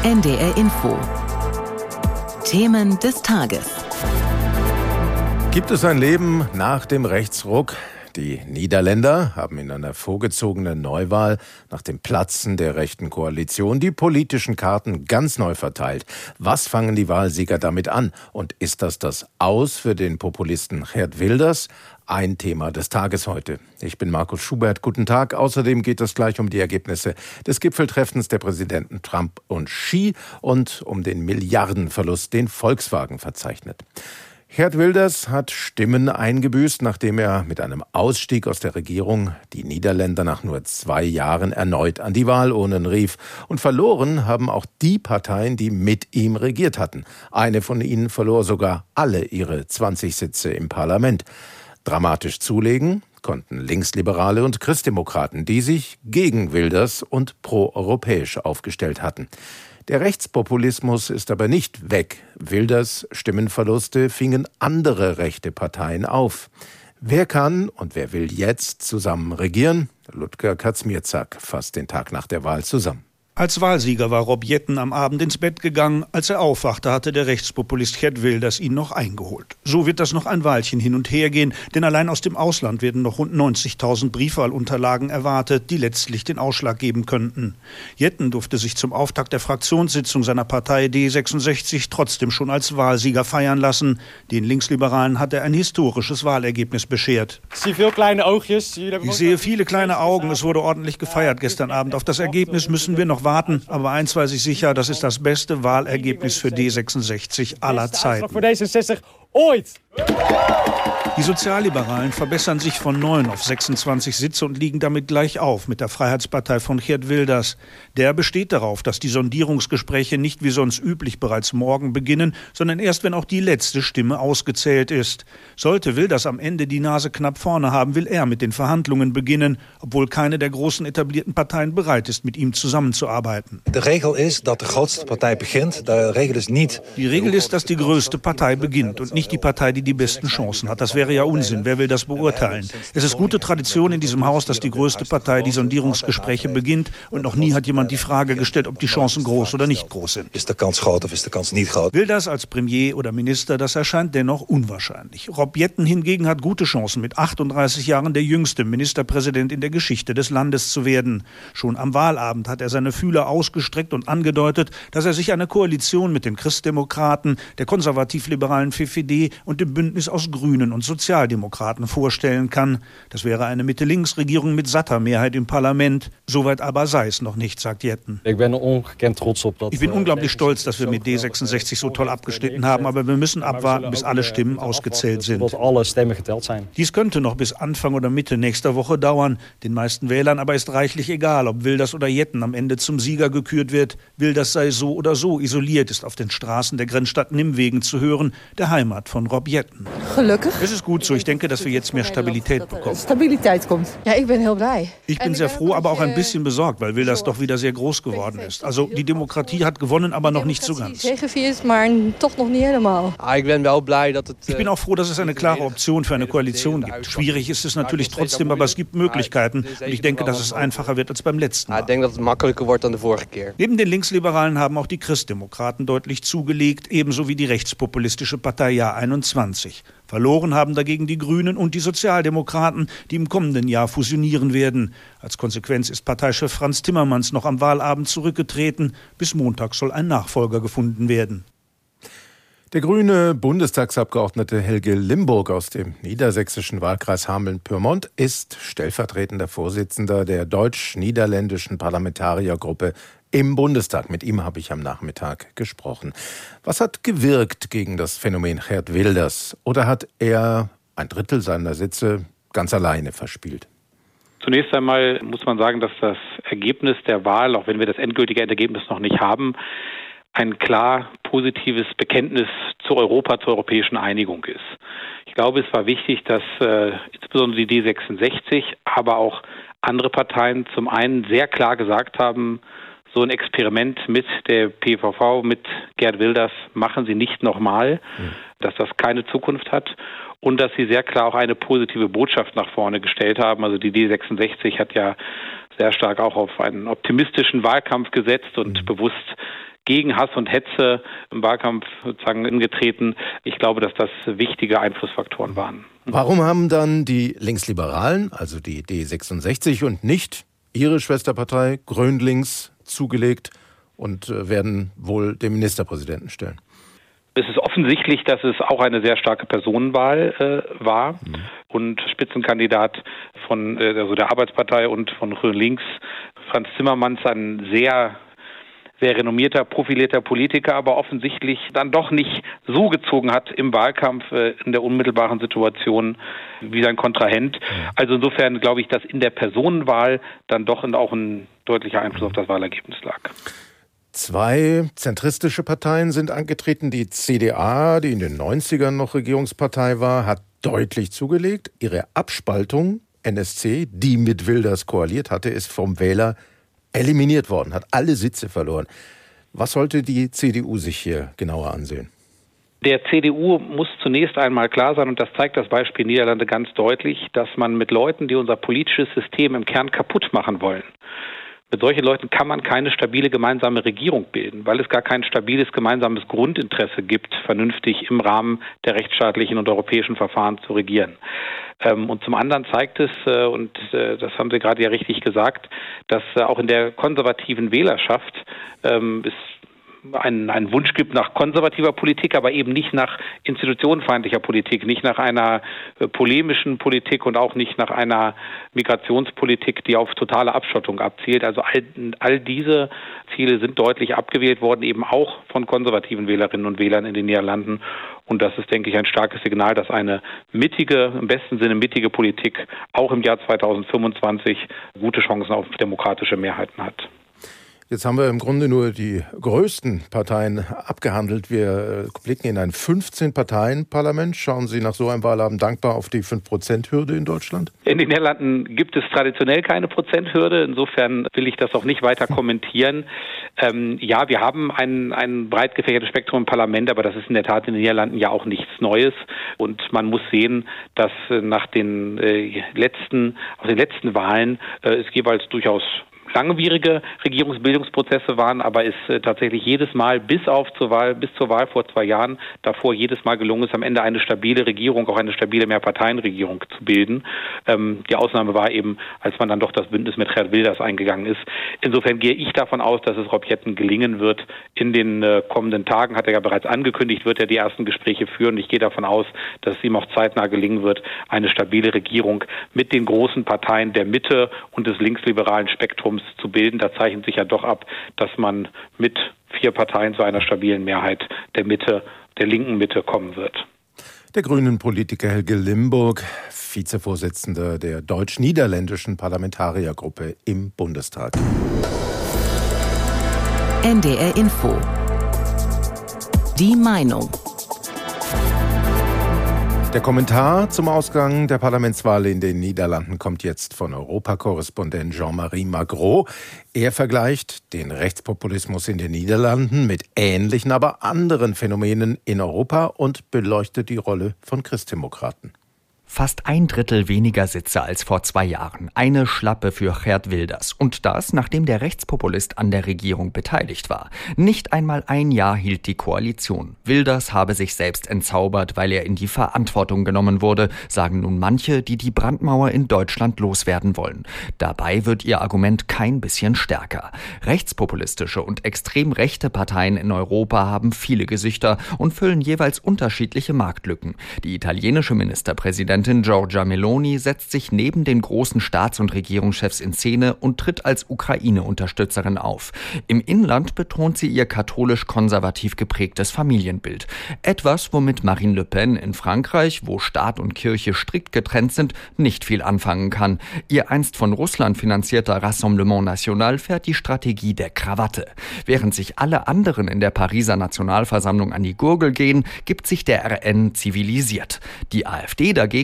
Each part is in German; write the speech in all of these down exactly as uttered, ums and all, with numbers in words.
N D R Info. Themen des Tages. Gibt es ein Leben nach dem Rechtsruck? Die Niederländer haben in einer vorgezogenen Neuwahl nach dem Platzen der rechten Koalition die politischen Karten ganz neu verteilt. Was fangen die Wahlsieger damit an? Und ist das das Aus für den Populisten Geert Wilders? Ein Thema des Tages heute. Ich bin Markus Schubert. Guten Tag. Außerdem geht es gleich um die Ergebnisse des Gipfeltreffens der Präsidenten Trump und Xi und um den Milliardenverlust, den Volkswagen verzeichnet. Geert Wilders hat Stimmen eingebüßt, nachdem er mit einem Ausstieg aus der Regierung die Niederländer nach nur zwei Jahren erneut an die Wahlurnen rief. Und verloren haben auch die Parteien, die mit ihm regiert hatten. Eine von ihnen verlor sogar alle ihre zwanzig Sitze im Parlament. Dramatisch zulegen konnten Linksliberale und Christdemokraten, die sich gegen Wilders und proeuropäisch aufgestellt hatten. Der Rechtspopulismus ist aber nicht weg. Wilders Stimmenverluste fingen andere rechte Parteien auf. Wer kann und wer will jetzt zusammen regieren? Ludger Kazmierczak fasst den Tag nach der Wahl zusammen. Als Wahlsieger war Rob Jetten am Abend ins Bett gegangen. Als er aufwachte, hatte der Rechtspopulist Geert Wilders ihn noch eingeholt. So wird das noch ein Weilchen hin und her gehen, denn allein aus dem Ausland werden noch rund neunzigtausend Briefwahlunterlagen erwartet, die letztlich den Ausschlag geben könnten. Jetten durfte sich zum Auftakt der Fraktionssitzung seiner Partei D sechsundsechzig trotzdem schon als Wahlsieger feiern lassen. Den Linksliberalen hat er ein historisches Wahlergebnis beschert. Ich sehe viele kleine Augjes. Ich sehe viele kleine Augen. Es wurde ordentlich gefeiert gestern Abend. Auf das Ergebnis müssen wir noch warten, aber eins weiß ich sicher, das ist das beste Wahlergebnis für D sechsundsechzig aller Zeiten. Die Sozialliberalen verbessern sich von neun auf sechsundzwanzig Sitze und liegen damit gleich auf mit der Freiheitspartei von Geert Wilders. Der besteht darauf, dass die Sondierungsgespräche nicht wie sonst üblich bereits morgen beginnen, sondern erst, wenn auch die letzte Stimme ausgezählt ist. Sollte Wilders am Ende die Nase knapp vorne haben, will er mit den Verhandlungen beginnen, obwohl keine der großen etablierten Parteien bereit ist, mit ihm zusammenzuarbeiten. Die Regel ist, dass die grootste Partei beginnt. Die Regel ist nicht. Die Regel ist, dass die größte Partei beginnt und nicht die Partei, die die besten Chancen hat. Das wäre ja Unsinn. Wer will das beurteilen? Es ist gute Tradition in diesem Haus, dass die größte Partei die Sondierungsgespräche beginnt und noch nie hat jemand die Frage gestellt, ob die Chancen groß oder nicht groß sind. Ist die Kans groß oder ist die Kans nicht groß? Wilders als Premier oder Minister, das erscheint dennoch unwahrscheinlich. Rob Jetten hingegen hat gute Chancen, mit achtunddreißig Jahren der jüngste Ministerpräsident in der Geschichte des Landes zu werden. Schon am Wahlabend hat er seine Fühler ausgestreckt und angedeutet, dass er sich eine Koalition mit den Christdemokraten, der konservativ-liberalen V V D und dem Bündnis aus Grünen und Sozialdemokraten vorstellen kann. Das wäre eine Mitte-Links-Regierung mit satter Mehrheit im Parlament. Soweit aber sei es noch nicht, sagt Jetten. Ich bin ongekend trots op dat. Ich bin unglaublich stolz, dass wir mit D sechsundsechzig so toll abgeschnitten haben, aber wir müssen abwarten, bis alle Stimmen ausgezählt sind. Dies könnte noch bis Anfang oder Mitte nächster Woche dauern. Den meisten Wählern aber ist reichlich egal, ob Wilders oder Jetten am Ende zum Sieger gekürt wird. Wilders sei so oder so isoliert, ist auf den Straßen der Grenzstadt Nimwegen zu hören, der Heimat von Rob Jetten. Gelukkig. Es ist gut so. Ich denke, dass wir jetzt mehr Stabilität bekommen. Stabiliteit kommt. Ja, ich bin heel blij. Ich bin sehr froh, aber auch ein bisschen besorgt, weil Wilders doch wieder sehr groß geworden ist. Also die Demokratie hat gewonnen, aber noch nicht so ganz. Zegeviert, maar toch nog nicht helemaal. Ich bin wel blij dat het. Ich bin auch froh, dass es eine klare Option für eine Koalition gibt. Schwierig ist es natürlich trotzdem, aber es gibt Möglichkeiten. Und ich denke, dass es einfacher wird als beim letzten Mal. Ich denke, dass es makkelijker wordt dan de vorige keer. Neben den Linksliberalen haben auch die Christdemokraten deutlich zugelegt, ebenso wie die rechtspopulistische Partei Jahr einundzwanzig. Verloren haben dagegen die Grünen und die Sozialdemokraten, die im kommenden Jahr fusionieren werden. Als Konsequenz ist Parteichef Frans Timmermans noch am Wahlabend zurückgetreten. Bis Montag soll ein Nachfolger gefunden werden. Der grüne Bundestagsabgeordnete Helge Limburg aus dem niedersächsischen Wahlkreis Hameln-Pyrmont ist stellvertretender Vorsitzender der deutsch-niederländischen Parlamentariergruppe im Bundestag. Mit ihm habe ich am Nachmittag gesprochen. Was hat gewirkt gegen das Phänomen Geert Wilders? Oder hat er ein Drittel seiner Sitze ganz alleine verspielt? Zunächst einmal muss man sagen, dass das Ergebnis der Wahl, auch wenn wir das endgültige Ergebnis noch nicht haben, ein klar positives Bekenntnis zu Europa, zur europäischen Einigung ist. Ich glaube, es war wichtig, dass äh, insbesondere die D sechsundsechzig, aber auch andere Parteien zum einen sehr klar gesagt haben, so ein Experiment mit der P V V, mit Geert Wilders machen Sie nicht nochmal, mhm. dass das keine Zukunft hat und dass sie sehr klar auch eine positive Botschaft nach vorne gestellt haben. Also die D sechsundsechzig hat ja sehr stark auch auf einen optimistischen Wahlkampf gesetzt und mhm. bewusst gegen Hass und Hetze im Wahlkampf sozusagen angetreten. Ich glaube, dass das wichtige Einflussfaktoren waren. Warum haben dann die Linksliberalen, also die D sechsundsechzig und nicht ihre Schwesterpartei Grün-Links zugelegt und werden wohl den Ministerpräsidenten stellen? Es ist offensichtlich, dass es auch eine sehr starke Personenwahl äh, war mhm. und Spitzenkandidat von äh, also der Arbeitspartei und von Grün-Links, Franz Timmermans, ein sehr sehr renommierter, profilierter Politiker, aber offensichtlich dann doch nicht so gezogen hat im Wahlkampf äh, in der unmittelbaren Situation wie sein Kontrahent. Also insofern glaube ich, dass in der Personenwahl dann doch auch ein deutlicher Einfluss auf das Wahlergebnis lag. Zwei zentristische Parteien sind angetreten. Die C D A, die in den neunzigern noch Regierungspartei war, hat deutlich zugelegt. Ihre Abspaltung, N S C, die mit Wilders koaliert hatte, ist vom Wähler eliminiert worden, hat alle Sitze verloren. Was sollte die C D U sich hier genauer ansehen? Der C D U muss zunächst einmal klar sein, und das zeigt das Beispiel Niederlande ganz deutlich, dass man mit Leuten, die unser politisches System im Kern kaputt machen wollen, mit solchen Leuten kann man keine stabile gemeinsame Regierung bilden, weil es gar kein stabiles gemeinsames Grundinteresse gibt, vernünftig im Rahmen der rechtsstaatlichen und europäischen Verfahren zu regieren. Und zum anderen zeigt es, und das haben Sie gerade ja richtig gesagt, dass auch in der konservativen Wählerschaft es einen, einen Wunsch gibt nach konservativer Politik, aber eben nicht nach institutionenfeindlicher Politik, nicht nach einer äh, polemischen Politik und auch nicht nach einer Migrationspolitik, die auf totale Abschottung abzielt. Also all, all diese Ziele sind deutlich abgewählt worden, eben auch von konservativen Wählerinnen und Wählern in den Niederlanden. Und das ist, denke ich, ein starkes Signal, dass eine mittige, im besten Sinne mittige Politik auch im Jahr zweitausendfünfundzwanzig gute Chancen auf demokratische Mehrheiten hat. Jetzt haben wir im Grunde nur die größten Parteien abgehandelt. Wir blicken in ein fünfzehn-Parteien-Parlament. Schauen Sie nach so einem Wahlabend dankbar auf die fünf Prozent Hürde in Deutschland? In den Niederlanden gibt es traditionell keine Prozenthürde. Insofern will ich das auch nicht weiter kommentieren. Ähm, ja, wir haben ein, ein breit gefächertes Spektrum im Parlament, aber das ist in der Tat in den Niederlanden ja auch nichts Neues. Und man muss sehen, dass nach den äh, letzten, aus den letzten Wahlen äh, es jeweils durchaus langwierige Regierungsbildungsprozesse waren, aber es äh, tatsächlich jedes Mal bis auf zur Wahl, bis zur Wahl vor zwei Jahren davor jedes Mal gelungen ist, am Ende eine stabile Regierung, auch eine stabile Mehrparteienregierung zu bilden. Ähm, die Ausnahme war eben, als man dann doch das Bündnis mit Geert Wilders eingegangen ist. Insofern gehe ich davon aus, dass es Rob Jetten gelingen wird. In den äh, kommenden Tagen, hat er ja bereits angekündigt, wird er die ersten Gespräche führen. Ich gehe davon aus, dass es ihm auch zeitnah gelingen wird, eine stabile Regierung mit den großen Parteien der Mitte und des linksliberalen Spektrums zu bilden. Da zeichnet sich ja doch ab, dass man mit vier Parteien zu einer stabilen Mehrheit der Mitte, der linken Mitte kommen wird. Der grünen Politiker Helge Limburg, Vizevorsitzender der deutsch-niederländischen Parlamentariergruppe im Bundestag. N D R Info. Die Meinung. Der Kommentar zum Ausgang der Parlamentswahl in den Niederlanden kommt jetzt von Europakorrespondent Jean-Marie Magro. Er vergleicht den Rechtspopulismus in den Niederlanden mit ähnlichen, aber anderen Phänomenen in Europa und beleuchtet die Rolle von Christdemokraten. Fast ein Drittel weniger Sitze als vor zwei Jahren. Eine Schlappe für Geert Wilders. Und das, nachdem der Rechtspopulist an der Regierung beteiligt war. Nicht einmal ein Jahr hielt die Koalition. Wilders habe sich selbst entzaubert, weil er in die Verantwortung genommen wurde, sagen nun manche, die die Brandmauer in Deutschland loswerden wollen. Dabei wird ihr Argument kein bisschen stärker. Rechtspopulistische und extrem rechte Parteien in Europa haben viele Gesichter und füllen jeweils unterschiedliche Marktlücken. Die italienische Ministerpräsidentin Giorgia Meloni setzt sich neben den großen Staats- und Regierungschefs in Szene und tritt als Ukraine-Unterstützerin auf. Im Inland betont sie ihr katholisch-konservativ geprägtes Familienbild. Etwas, womit Marine Le Pen in Frankreich, wo Staat und Kirche strikt getrennt sind, nicht viel anfangen kann. Ihr einst von Russland finanzierter Rassemblement National fährt die Strategie der Krawatte. Während sich alle anderen in der Pariser Nationalversammlung an die Gurgel gehen, gibt sich der R N zivilisiert. Die AfD dagegen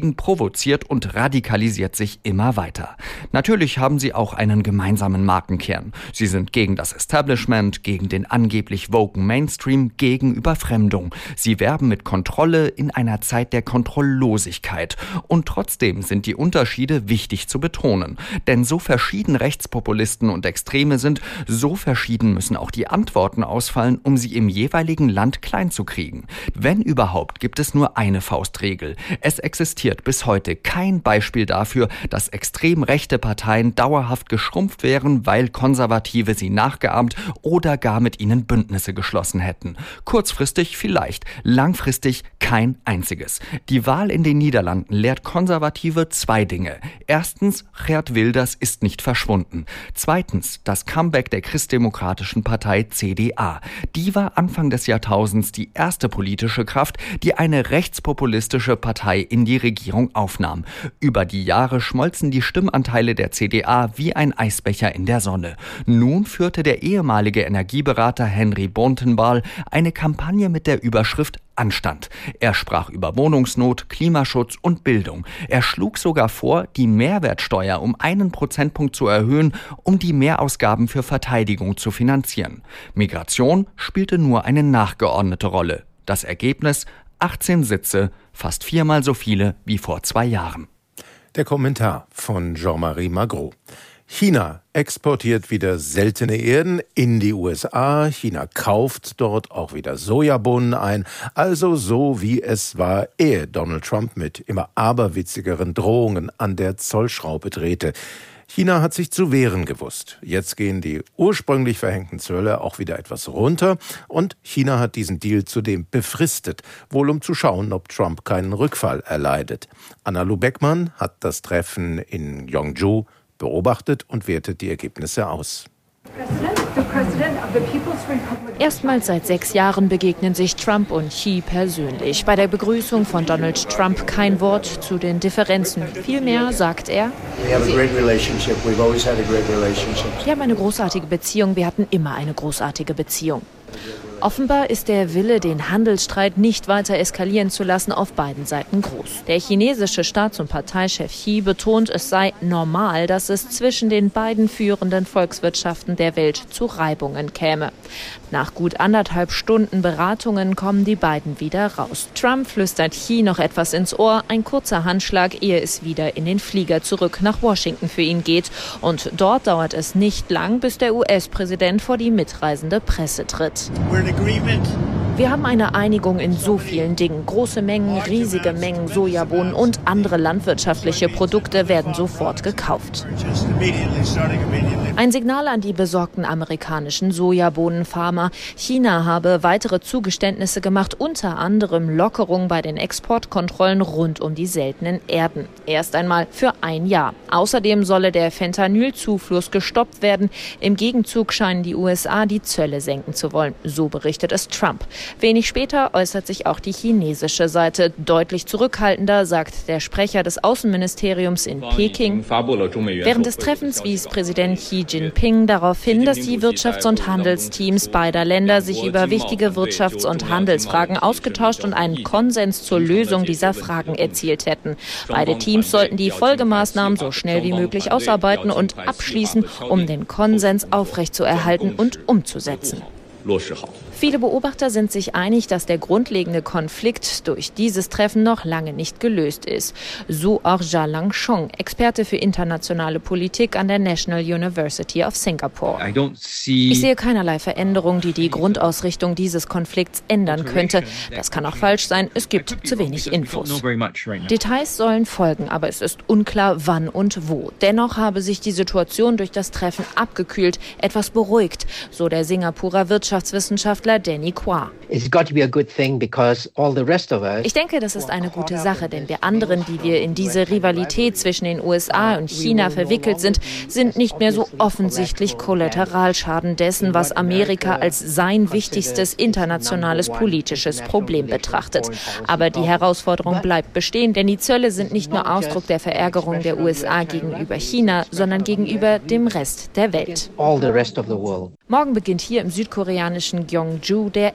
Süden provoziert und radikalisiert sich immer weiter. Natürlich haben sie auch einen gemeinsamen Markenkern. Sie sind gegen das Establishment, gegen den angeblich woken Mainstream, gegen Überfremdung. Sie werben mit Kontrolle in einer Zeit der Kontrolllosigkeit. Und trotzdem sind die Unterschiede wichtig zu betonen. Denn so verschieden Rechtspopulisten und Extreme sind, so verschieden müssen auch die Antworten ausfallen, um sie im jeweiligen Land klein zu kriegen. Wenn überhaupt, gibt es nur eine Faustregel. Es existiert bis heute kein Beispiel dafür, dass extrem rechte Parteien dauerhaft geschrumpft wären, weil Konservative sie nachgeahmt oder gar mit ihnen Bündnisse geschlossen hätten. Kurzfristig vielleicht, langfristig kein einziges. Die Wahl in den Niederlanden lehrt Konservative zwei Dinge. Erstens, Geert Wilders ist nicht verschwunden. Zweitens, das Comeback der christdemokratischen Partei C D A. Die war Anfang des Jahrtausends die erste politische Kraft, die eine rechtspopulistische Partei in die Regierung aufnahm. Über die Jahre schmolzen die Stimmanteile der C D A wie ein Eisbecher in der Sonne. Nun führte der ehemalige Energieberater Henry Bontebal eine Kampagne mit der Überschrift Anstand. Er sprach über Wohnungsnot, Klimaschutz und Bildung. Er schlug sogar vor, die Mehrwertsteuer um einen Prozentpunkt zu erhöhen, um die Mehrausgaben für Verteidigung zu finanzieren. Migration spielte nur eine nachgeordnete Rolle. Das Ergebnis: achtzehn Sitze, fast viermal so viele wie vor zwei Jahren. Der Kommentar von Jean-Marie Magro. China exportiert wieder seltene Erden in die U S A. China kauft dort auch wieder Sojabohnen ein. Also so, wie es war, ehe Donald Trump mit immer aberwitzigeren Drohungen an der Zollschraube drehte. China hat sich zu wehren gewusst. Jetzt gehen die ursprünglich verhängten Zölle auch wieder etwas runter. Und China hat diesen Deal zudem befristet, wohl um zu schauen, ob Trump keinen Rückfall erleidet. Anna-Lu Beckmann hat das Treffen in Gyeongju beobachtet und wertet die Ergebnisse aus. Erstmals seit sechs Jahren begegnen sich Trump und Xi persönlich. Bei der Begrüßung von Donald Trump kein Wort zu den Differenzen. Vielmehr sagt er: Wir haben eine großartige Beziehung, wir hatten immer eine großartige Beziehung. Offenbar ist der Wille, den Handelsstreit nicht weiter eskalieren zu lassen, auf beiden Seiten groß. Der chinesische Staats- und Parteichef Xi betont, es sei normal, dass es zwischen den beiden führenden Volkswirtschaften der Welt zu Reibungen käme. Nach gut anderthalb Stunden Beratungen kommen die beiden wieder raus. Trump flüstert Xi noch etwas ins Ohr, ein kurzer Handschlag, ehe es wieder in den Flieger zurück nach Washington für ihn geht. Und dort dauert es nicht lang, bis der U S-Präsident vor die mitreisende Presse tritt. Wir haben eine Einigung in so vielen Dingen. Große Mengen, riesige Mengen Sojabohnen und andere landwirtschaftliche Produkte werden sofort gekauft. Ein Signal an die besorgten amerikanischen Sojabohnenfarmer. China habe weitere Zugeständnisse gemacht, unter anderem Lockerungen bei den Exportkontrollen rund um die seltenen Erden. Erst einmal für ein Jahr. Außerdem solle der Fentanylzufluss gestoppt werden. Im Gegenzug scheinen die U S A die Zölle senken zu wollen. So berichtet es Trump. Wenig später äußert sich auch die chinesische Seite. Deutlich zurückhaltender, sagt der Sprecher des Außenministeriums in Peking. Während des Treffens wies Präsident Xi Jinping darauf hin, dass die Wirtschafts- und Handelsteams beider Länder sich über wichtige Wirtschafts- und Handelsfragen ausgetauscht und einen Konsens zur Lösung dieser Fragen erzielt hätten. Beide Teams sollten die Folgemaßnahmen so schnell wie möglich ausarbeiten und abschließen, um den Konsens aufrechtzuerhalten und umzusetzen. Viele Beobachter sind sich einig, dass der grundlegende Konflikt durch dieses Treffen noch lange nicht gelöst ist. So auch Jia Langsheng, Experte für internationale Politik an der National University of Singapore. Ich sehe keinerlei Veränderung, die die Grundausrichtung dieses Konflikts ändern könnte. Das kann auch falsch sein, es gibt zu wenig Infos. Details sollen folgen, aber es ist unklar, wann und wo. Dennoch habe sich die Situation durch das Treffen abgekühlt, etwas beruhigt, so der Singapurer Wirtschaftswissenschaftler Danny Quah. Ich denke, das ist eine gute Sache, denn wir anderen, die wir in diese Rivalität zwischen den U S A und China verwickelt sind, sind nicht mehr so offensichtlich Kollateralschaden dessen, was Amerika als sein wichtigstes internationales politisches Problem betrachtet. Aber die Herausforderung bleibt bestehen, denn die Zölle sind nicht nur Ausdruck der Verärgerung der U S A gegenüber China, sondern gegenüber dem Rest der Welt. Morgen beginnt hier im südkoreanischen Gyeongju der APEC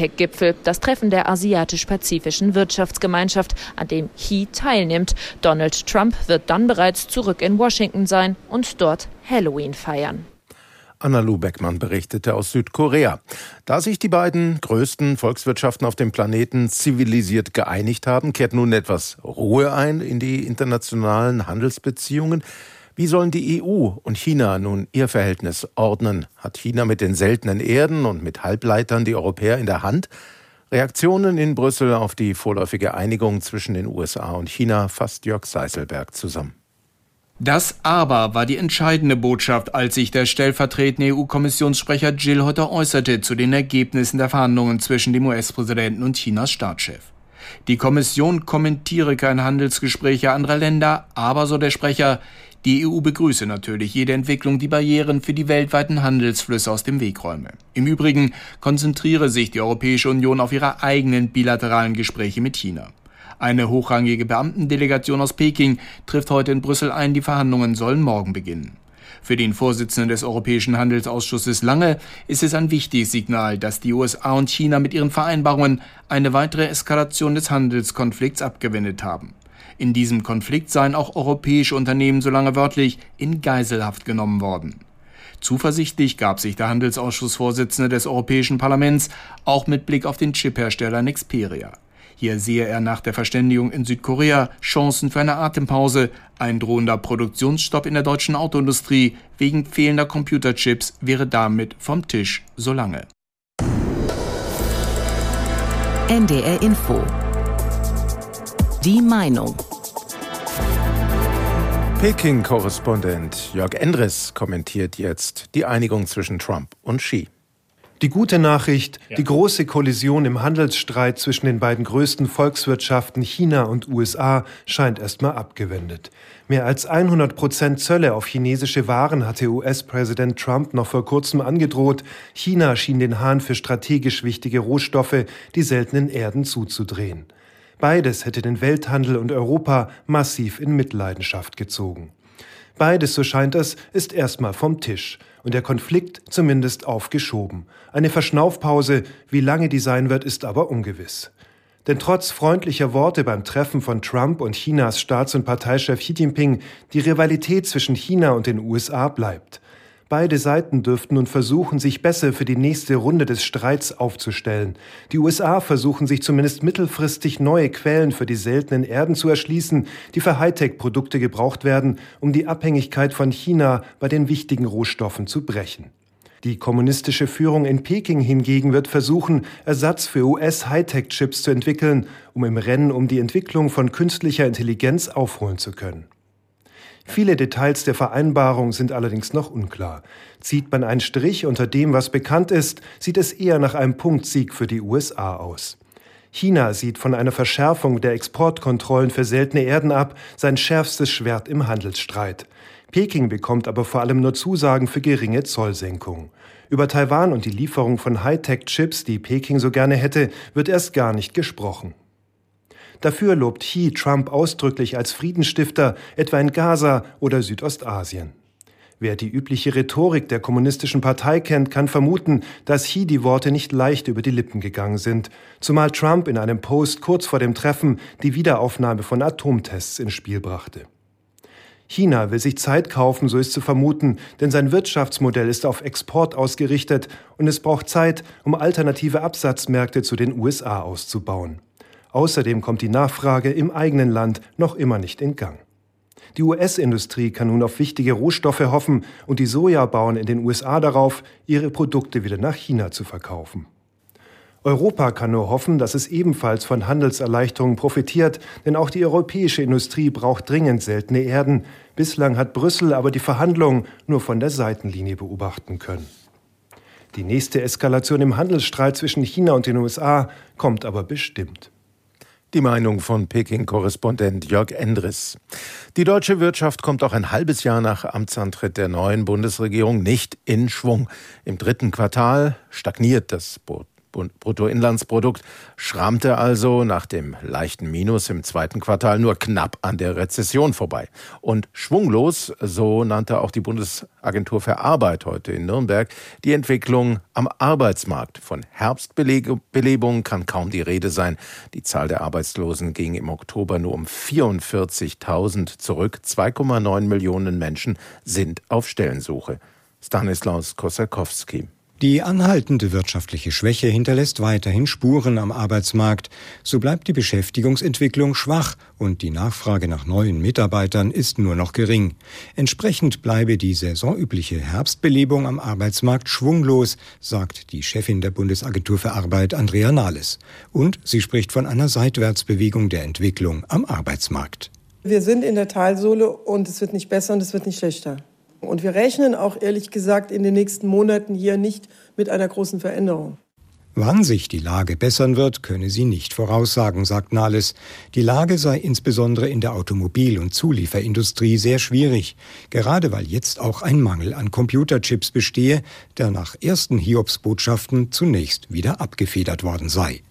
APEC-Gipfel, das Treffen der Asiatisch-Pazifischen Wirtschaftsgemeinschaft, an dem Xi teilnimmt. Donald Trump wird dann bereits zurück in Washington sein und dort Halloween feiern. Anna-Lu Beckmann berichtete aus Südkorea. Da sich die beiden größten Volkswirtschaften auf dem Planeten zivilisiert geeinigt haben, kehrt nun etwas Ruhe ein in die internationalen Handelsbeziehungen. Wie sollen die E U und China nun ihr Verhältnis ordnen? Hat China mit den seltenen Erden und mit Halbleitern die Europäer in der Hand? Reaktionen in Brüssel auf die vorläufige Einigung zwischen den U S A und China fasst Jörg Seiselberg zusammen. Das Aber war die entscheidende Botschaft, als sich der stellvertretende E U-Kommissionssprecher Gill heute äußerte zu den Ergebnissen der Verhandlungen zwischen dem U S-Präsidenten und Chinas Staatschef. Die Kommission kommentiere keine Handelsgespräche anderer Länder, aber, so der Sprecher, die E U begrüße natürlich jede Entwicklung, die Barrieren für die weltweiten Handelsflüsse aus dem Weg räume. Im Übrigen konzentriere sich die Europäische Union auf ihre eigenen bilateralen Gespräche mit China. Eine hochrangige Beamtendelegation aus Peking trifft heute in Brüssel ein, die Verhandlungen sollen morgen beginnen. Für den Vorsitzenden des Europäischen Handelsausschusses Lange ist es ein wichtiges Signal, dass die U S A und China mit ihren Vereinbarungen eine weitere Eskalation des Handelskonflikts abgewendet haben. In diesem Konflikt seien auch europäische Unternehmen, solange wörtlich, in Geiselhaft genommen worden. Zuversichtlich gab sich der Handelsausschussvorsitzende des Europäischen Parlaments auch mit Blick auf den Chiphersteller Nexperia. Hier sehe er nach der Verständigung in Südkorea Chancen für eine Atempause. Ein drohender Produktionsstopp in der deutschen Autoindustrie wegen fehlender Computerchips wäre damit vom Tisch, solange. N D R Info. Die Meinung. Peking-Korrespondent Jörg Endres kommentiert jetzt die Einigung zwischen Trump und Xi. Die gute Nachricht, ja. Die große Kollision im Handelsstreit zwischen den beiden größten Volkswirtschaften China und U S A scheint erstmal abgewendet. Mehr als hundert Prozent Zölle auf chinesische Waren hatte U S-Präsident Trump noch vor kurzem angedroht. China schien den Hahn für strategisch wichtige Rohstoffe, die seltenen Erden, zuzudrehen. Beides hätte den Welthandel und Europa massiv in Mitleidenschaft gezogen. Beides, so scheint es, ist erstmal vom Tisch und der Konflikt zumindest aufgeschoben. Eine Verschnaufpause, wie lange die sein wird, ist aber ungewiss. Denn trotz freundlicher Worte beim Treffen von Trump und Chinas Staats- und Parteichef Xi Jinping, die Rivalität zwischen China und den U S A bleibt. Beide Seiten dürften nun versuchen, sich besser für die nächste Runde des Streits aufzustellen. Die U S A versuchen sich zumindest mittelfristig neue Quellen für die seltenen Erden zu erschließen, die für Hightech-Produkte gebraucht werden, um die Abhängigkeit von China bei den wichtigen Rohstoffen zu brechen. Die kommunistische Führung in Peking hingegen wird versuchen, Ersatz für U S-Hightech-Chips zu entwickeln, um im Rennen um die Entwicklung von künstlicher Intelligenz aufholen zu können. Viele Details der Vereinbarung sind allerdings noch unklar. Zieht man einen Strich unter dem, was bekannt ist, sieht es eher nach einem Punktsieg für die U S A aus. China sieht von einer Verschärfung der Exportkontrollen für seltene Erden ab, sein schärfstes Schwert im Handelsstreit. Peking bekommt aber vor allem nur Zusagen für geringe Zollsenkungen. Über Taiwan und die Lieferung von Hightech-Chips, die Peking so gerne hätte, wird erst gar nicht gesprochen. Dafür lobt Xi Trump ausdrücklich als Friedensstifter, etwa in Gaza oder Südostasien. Wer die übliche Rhetorik der kommunistischen Partei kennt, kann vermuten, dass Xi die Worte nicht leicht über die Lippen gegangen sind, zumal Trump in einem Post kurz vor dem Treffen die Wiederaufnahme von Atomtests ins Spiel brachte. China will sich Zeit kaufen, so ist zu vermuten, denn sein Wirtschaftsmodell ist auf Export ausgerichtet und es braucht Zeit, um alternative Absatzmärkte zu den U S A auszubauen. Außerdem kommt die Nachfrage im eigenen Land noch immer nicht in Gang. Die U S-Industrie kann nun auf wichtige Rohstoffe hoffen und die Sojabauern in den U S A darauf, ihre Produkte wieder nach China zu verkaufen. Europa kann nur hoffen, dass es ebenfalls von Handelserleichterungen profitiert, denn auch die europäische Industrie braucht dringend seltene Erden. Bislang hat Brüssel aber die Verhandlungen nur von der Seitenlinie beobachten können. Die nächste Eskalation im Handelsstreit zwischen China und den U S A kommt aber bestimmt. Die Meinung von Peking-Korrespondent Jörg Endres. Die deutsche Wirtschaft kommt auch ein halbes Jahr nach Amtsantritt der neuen Bundesregierung nicht in Schwung. Im dritten Quartal stagniert das Bruttoinlandsprodukt schrammte also nach dem leichten Minus im zweiten Quartal nur knapp an der Rezession vorbei. Und schwunglos, so nannte auch die Bundesagentur für Arbeit heute in Nürnberg, die Entwicklung am Arbeitsmarkt. Von Herbstbelebung kann kaum die Rede sein. Die Zahl der Arbeitslosen ging im Oktober nur um vierundvierzigtausend zurück. zwei Komma neun Millionen Menschen sind auf Stellensuche. Stanislaus Kosakowski. Die anhaltende wirtschaftliche Schwäche hinterlässt weiterhin Spuren am Arbeitsmarkt. So bleibt die Beschäftigungsentwicklung schwach und die Nachfrage nach neuen Mitarbeitern ist nur noch gering. Entsprechend bleibe die saisonübliche Herbstbelebung am Arbeitsmarkt schwunglos, sagt die Chefin der Bundesagentur für Arbeit, Andrea Nahles. Und sie spricht von einer Seitwärtsbewegung der Entwicklung am Arbeitsmarkt. Wir sind in der Talsohle und es wird nicht besser und es wird nicht schlechter. Und wir rechnen auch ehrlich gesagt in den nächsten Monaten hier nicht mit einer großen Veränderung. Wann sich die Lage bessern wird, könne sie nicht voraussagen, sagt Nahles. Die Lage sei insbesondere in der Automobil- und Zulieferindustrie sehr schwierig, gerade weil jetzt auch ein Mangel an Computerchips bestehe, der nach ersten Hiobsbotschaften zunächst wieder abgefedert worden sei.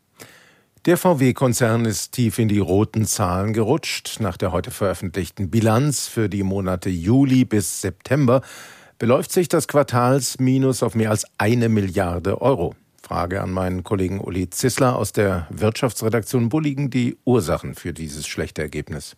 Der V W-Konzern ist tief in die roten Zahlen gerutscht. Nach der heute veröffentlichten Bilanz für die Monate Juli bis September beläuft sich das Quartalsminus auf mehr als eine Milliarde Euro. Frage an meinen Kollegen Uli Zissler aus der Wirtschaftsredaktion. Wo liegen die Ursachen für dieses schlechte Ergebnis?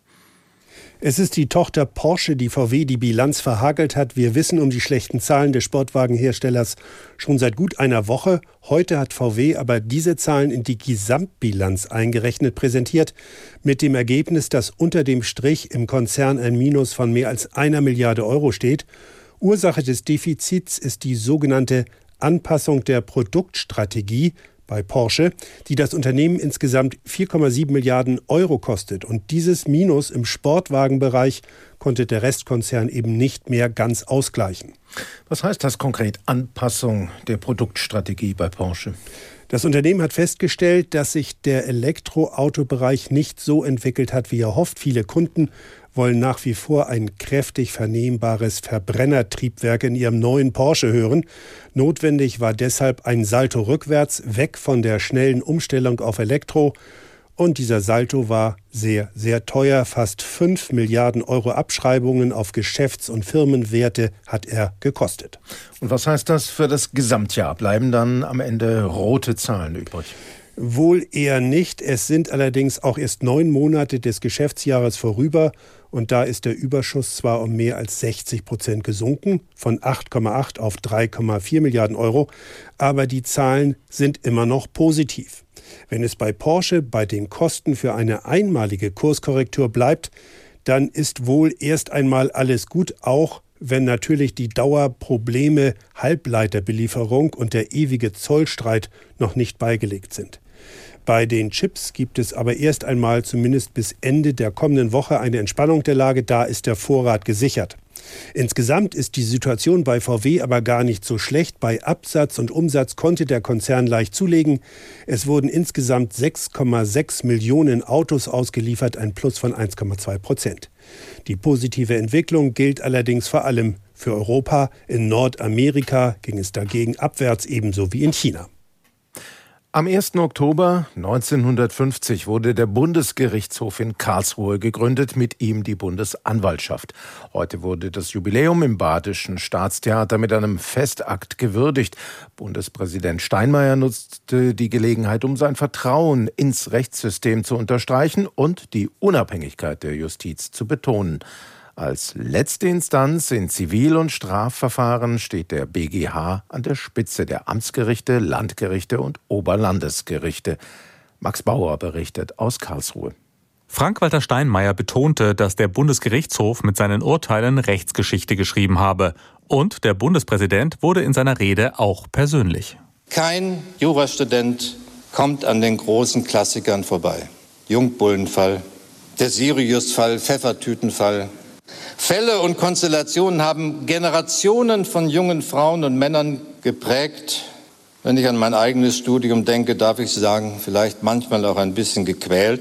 Es ist die Tochter Porsche, die V W die Bilanz verhagelt hat. Wir wissen um die schlechten Zahlen des Sportwagenherstellers schon seit gut einer Woche. Heute hat V W aber diese Zahlen in die Gesamtbilanz eingerechnet präsentiert, mit dem Ergebnis, dass unter dem Strich im Konzern ein Minus von mehr als einer Milliarde Euro steht. Ursache des Defizits ist die sogenannte Anpassung der Produktstrategie bei Porsche, die das Unternehmen insgesamt vier Komma sieben Milliarden Euro kostet. Und dieses Minus im Sportwagenbereich konnte der Restkonzern eben nicht mehr ganz ausgleichen. Was heißt das konkret, Anpassung der Produktstrategie bei Porsche? Das Unternehmen hat festgestellt, dass sich der Elektroautobereich nicht so entwickelt hat, wie er hofft. Viele Kunden wollen nach wie vor ein kräftig vernehmbares Verbrennertriebwerk in ihrem neuen Porsche hören. Notwendig war deshalb ein Salto rückwärts, weg von der schnellen Umstellung auf Elektro. Und dieser Salto war sehr, sehr teuer. Fast fünf Milliarden Euro Abschreibungen auf Geschäfts- und Firmenwerte hat er gekostet. Und was heißt das für das Gesamtjahr? Bleiben dann am Ende rote Zahlen übrig? Wohl eher nicht. Es sind allerdings auch erst neun Monate des Geschäftsjahres vorüber. Und da ist der Überschuss zwar um mehr als sechzig Prozent gesunken, von acht Komma acht auf drei Komma vier Milliarden Euro. Aber die Zahlen sind immer noch positiv. Wenn es bei Porsche bei den Kosten für eine einmalige Kurskorrektur bleibt, dann ist wohl erst einmal alles gut, auch wenn natürlich die Dauerprobleme Halbleiterbelieferung und der ewige Zollstreit noch nicht beigelegt sind. Bei den Chips gibt es aber erst einmal zumindest bis Ende der kommenden Woche eine Entspannung der Lage. Da ist der Vorrat gesichert. Insgesamt ist die Situation bei V W aber gar nicht so schlecht. Bei Absatz und Umsatz konnte der Konzern leicht zulegen. Es wurden insgesamt sechs Komma sechs Millionen Autos ausgeliefert, ein Plus von eins Komma zwei Prozent. Die positive Entwicklung gilt allerdings vor allem für Europa. In Nordamerika ging es dagegen abwärts, ebenso wie in China. Am ersten Oktober neunzehnhundertfünfzig wurde der Bundesgerichtshof in Karlsruhe gegründet, mit ihm die Bundesanwaltschaft. Heute wurde das Jubiläum im Badischen Staatstheater mit einem Festakt gewürdigt. Bundespräsident Steinmeier nutzte die Gelegenheit, um sein Vertrauen ins Rechtssystem zu unterstreichen und die Unabhängigkeit der Justiz zu betonen. Als letzte Instanz in Zivil- und Strafverfahren steht der B G H an der Spitze der Amtsgerichte, Landgerichte und Oberlandesgerichte. Max Bauer berichtet aus Karlsruhe. Frank-Walter Steinmeier betonte, dass der Bundesgerichtshof mit seinen Urteilen Rechtsgeschichte geschrieben habe. Und der Bundespräsident wurde in seiner Rede auch persönlich. Kein Jurastudent kommt an den großen Klassikern vorbei. Jungbullenfall, der Siriusfall, Pfeffertütenfall. Fälle und Konstellationen haben Generationen von jungen Frauen und Männern geprägt. Wenn ich an mein eigenes Studium denke, darf ich sagen, vielleicht manchmal auch ein bisschen gequält.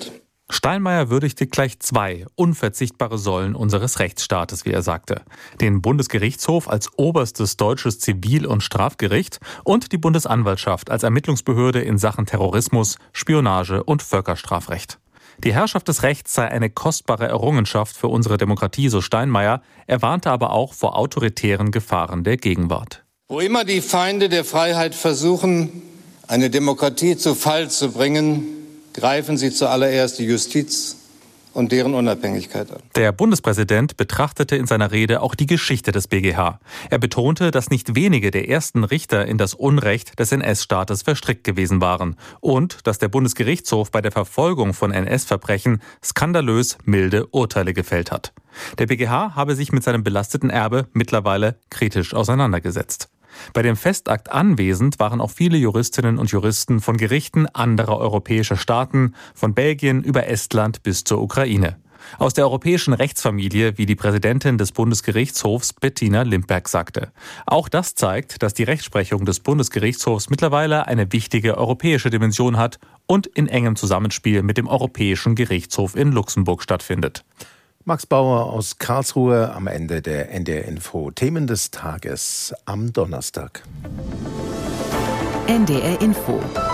Steinmeier würdigte gleich zwei unverzichtbare Säulen unseres Rechtsstaates, wie er sagte. Den Bundesgerichtshof als oberstes deutsches Zivil- und Strafgericht und die Bundesanwaltschaft als Ermittlungsbehörde in Sachen Terrorismus, Spionage und Völkerstrafrecht. Die Herrschaft des Rechts sei eine kostbare Errungenschaft für unsere Demokratie, so Steinmeier. Er warnte aber auch vor autoritären Gefahren der Gegenwart. Wo immer die Feinde der Freiheit versuchen, eine Demokratie zu Fall zu bringen, greifen sie zuallererst die Justiz und deren Unabhängigkeit an. Der Bundespräsident betrachtete in seiner Rede auch die Geschichte des B G H. Er betonte, dass nicht wenige der ersten Richter in das Unrecht des N S-Staates verstrickt gewesen waren und dass der Bundesgerichtshof bei der Verfolgung von N S-Verbrechen skandalös milde Urteile gefällt hat. Der B G H habe sich mit seinem belasteten Erbe mittlerweile kritisch auseinandergesetzt. Bei dem Festakt anwesend waren auch viele Juristinnen und Juristen von Gerichten anderer europäischer Staaten, von Belgien über Estland bis zur Ukraine. Aus der europäischen Rechtsfamilie, wie die Präsidentin des Bundesgerichtshofs Bettina Limperk sagte. Auch das zeigt, dass die Rechtsprechung des Bundesgerichtshofs mittlerweile eine wichtige europäische Dimension hat und in engem Zusammenspiel mit dem Europäischen Gerichtshof in Luxemburg stattfindet. Max Bauer aus Karlsruhe am Ende der N D R Info. Themen des Tages am Donnerstag. N D R Info.